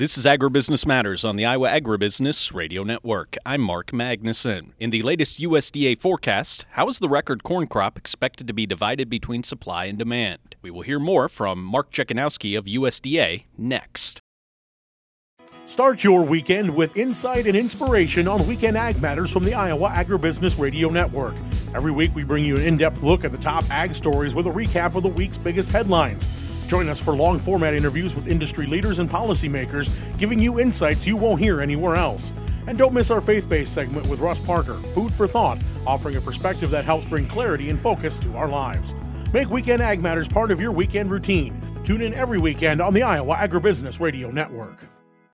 This is Agribusiness Matters on the Iowa Agribusiness Radio Network. I'm Mark Magnuson. In the latest USDA forecast, how is the record corn crop expected to be divided between supply and demand? We will hear more from Mark Jekanowski of USDA next. Start your weekend with insight and inspiration on Weekend Ag Matters from the Iowa Agribusiness Radio Network. Every week we bring you an in-depth look at the top ag stories with a recap of the week's biggest headlines. Join us for long-format interviews with industry leaders and policymakers, giving you insights you won't hear anywhere else. And don't miss our faith-based segment with Russ Parker, Food for Thought, offering a perspective that helps bring clarity and focus to our lives. Make Weekend Ag Matters part of your weekend routine. Tune in every weekend on the Iowa Agribusiness Radio Network.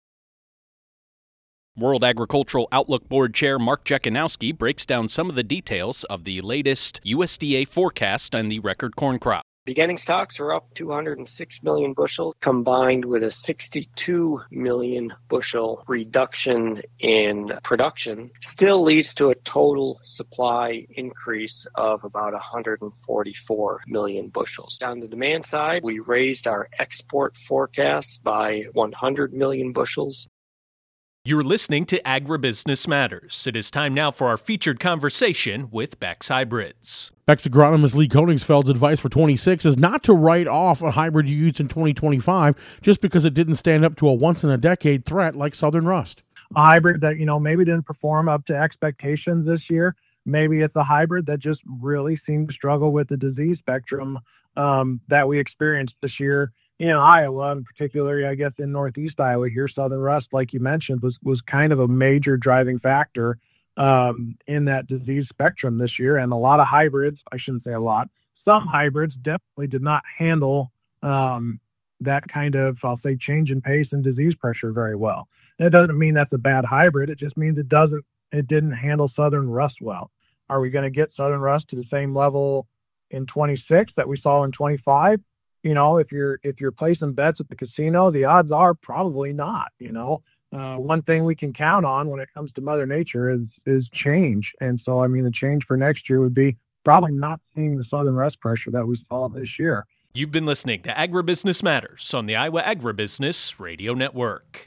World Agricultural Outlook Board Chair Mark Jekanowski breaks down some of the details of the latest USDA forecast and the record corn crop. Beginning stocks are up 206 million bushels, combined with a 62 million bushel reduction in production, still leads to a total supply increase of about 144 million bushels. On the demand side, we raised our export forecast by 100 million bushels. You're listening to Agribusiness Matters. It is time now for our featured conversation with Beck's Hybrids. Beck's agronomist Lee Koningsfeld's advice for 26 is not to write off a hybrid you used in 2025 just because it didn't stand up to a once-in-a-decade threat like Southern Rust. A hybrid that, maybe didn't perform up to expectations this year. Maybe it's a hybrid that just really seemed to struggle with the disease spectrum that we experienced this year. In Iowa, and particularly, I guess, in Northeast Iowa here, Southern Rust, like you mentioned, was kind of a major driving factor in that disease spectrum this year. And a lot of hybrids, I shouldn't say a lot, some hybrids definitely did not handle that kind of, I'll say, change in pace and disease pressure very well. That doesn't mean that's a bad hybrid. It just means it didn't handle Southern Rust well. Are we going to get Southern Rust to the same level in 26 that we saw in 25? If you're placing bets at the casino, the odds are probably not. One thing we can count on when it comes to Mother Nature is change. And so, the change for next year would be probably not seeing the Southern Rust pressure that we saw this year. You've been listening to Agribusiness Matters on the Iowa Agribusiness Radio Network.